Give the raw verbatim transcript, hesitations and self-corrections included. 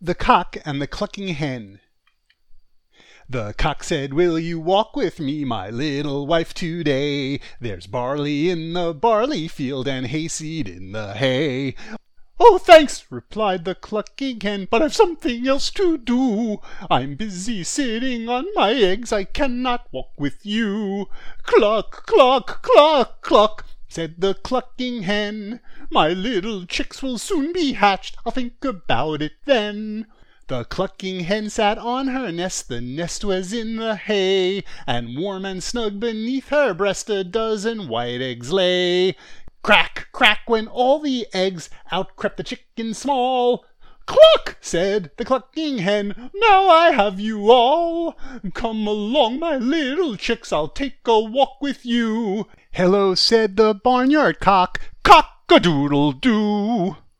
The Cock and the Clucking Hen. The cock said, "Will you walk with me, my little wife, today? There's barley in the barley field and hayseed in the hay." "Oh, thanks," replied the Clucking Hen, "but I've something else to do. I'm busy sitting on my eggs, I cannot walk with you." "Cluck, cluck, cluck, cluck," said the Clucking Hen. "My little chicks will soon be hatched, I'll think about it then." The Clucking Hen sat on her nest, the nest was in the hay, and warm and snug beneath her breast a dozen white eggs lay. Crack, crack went all the eggs, out crept the chicken small. "Cluck," said the Clucking Hen, "now I have you all. Come along, my little chicks, I'll take a walk with you." "Hello," said the barnyard cock, "cock-a-doodle-doo."